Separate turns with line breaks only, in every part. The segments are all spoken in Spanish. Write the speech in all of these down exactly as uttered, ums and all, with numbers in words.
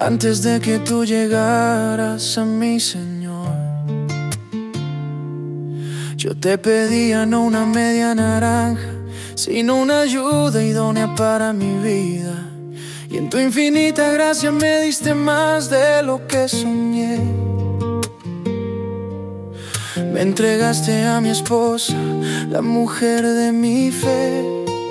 antes de que tú llegaras a mi Señor. Yo te pedía no una media naranja, sino una ayuda idónea para mi vida. Y en tu infinita gracia me diste más de lo que soñé. Me entregaste a mi esposa, la mujer de mi fe.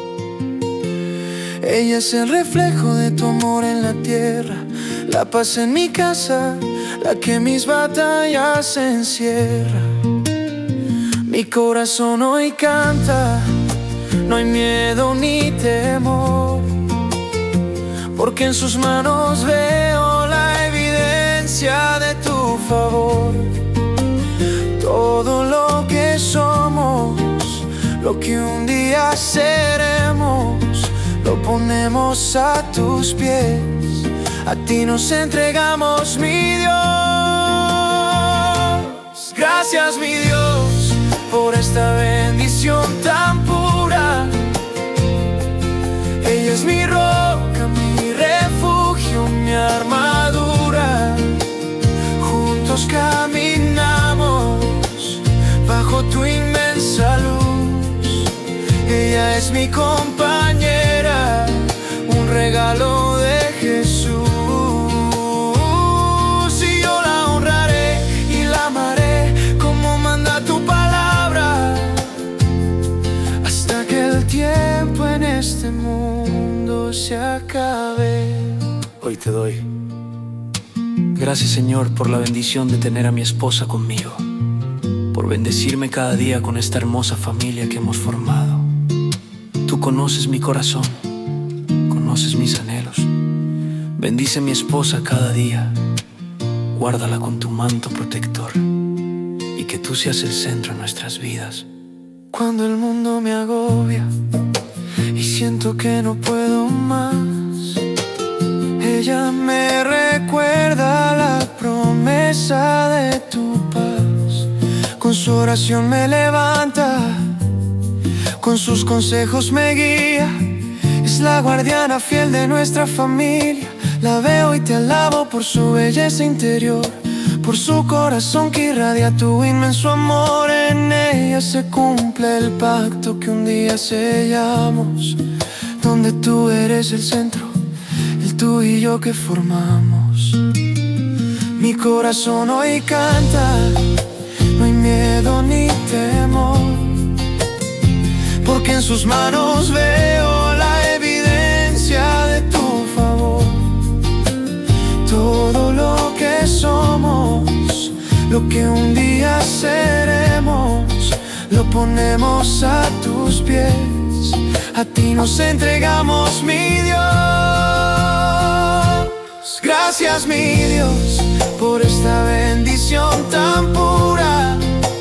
Ella es el reflejo de tu amor en la tierra, la paz en mi casa, la que mis batallas encierra. Mi corazón hoy canta, no hay miedo ni temor, porque en sus manos veo la evidencia de tu favor. Todo lo que somos, lo que un día seremos, lo ponemos a tus pies. A ti nos entregamos, mi Dios. Gracias, mi Dios, por esta bendición tan pura. Ella es mi roca, mi refugio, mi armadura. Juntos caminamos bajo tu inmensa luz. Ella es mi compañera, un regalo de Jesús. Y yo la honraré y la amaré como manda tu palabra, hasta que el tiempo en este mundo se acabe. Hoy te doy gracias, Señor, por la bendición de tener a mi esposa conmigo, por bendecirme cada día con esta hermosa familia que hemos formado. Tú conoces mi corazón, conoces mis anhelos. Bendice a mi esposa cada día, guárdala con tu manto protector, y que tú seas el centro de nuestras vidas. Cuando el mundo me agobia y siento que no puedo más, ella me recuerda la promesa de tu paz. Con su oración me levanta, con sus consejos me guía. Es la guardiana fiel de nuestra familia. La veo y te alabo por su belleza interior, por su corazón que irradia tu inmenso amor. En ella se cumple el pacto que un día sellamos, donde tú eres el centro, el tú y yo que formamos. Mi corazón hoy canta, no hay miedo ni temor, porque en sus manos veo la evidencia de tu favor. Todo lo que somos, lo que un día seremos, lo ponemos a tus pies. A ti nos entregamos, mi Dios. Gracias, mi Dios, por esta bendición tan pura.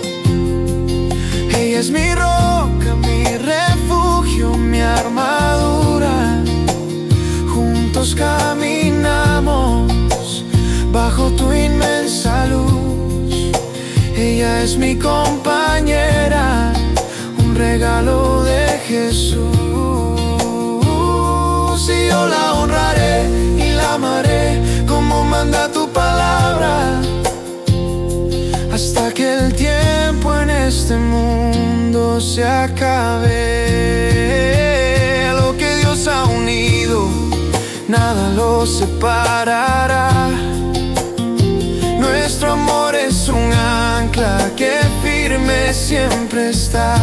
Ella es mi roca, mi refugio, mi armadura. Juntos caminamos bajo tu inmensa luz. Ella es mi compañera, un regalo de Jesús. Y yo la honraré y la amaré como manda tu palabra, hasta que el tiempo en este mundo se acabe. Lo que Dios ha unido, nada lo separará. Nuestro amor es un ancla que firme siempre está.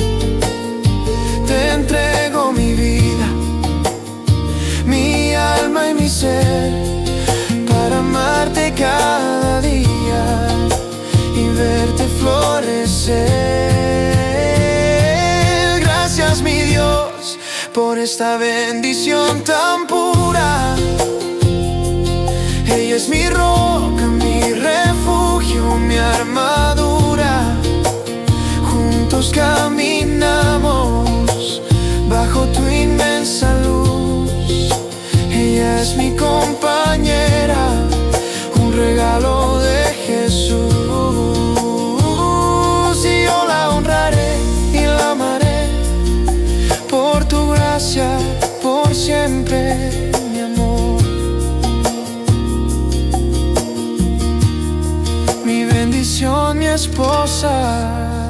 Te entrego mi vida, mi alma y mi ser, para amarte cada día y verte florecer. Gracias, mi Dios, por esta bendición tan pura. Ella es mi roca, mi refugio, mi armadura. Juntos caminamos bajo tu inmensa luz. Ella es mi compañera, un regalo de Jesús. Y yo la honraré y la amaré por tu gracia, por siempre, mi amor. esposa.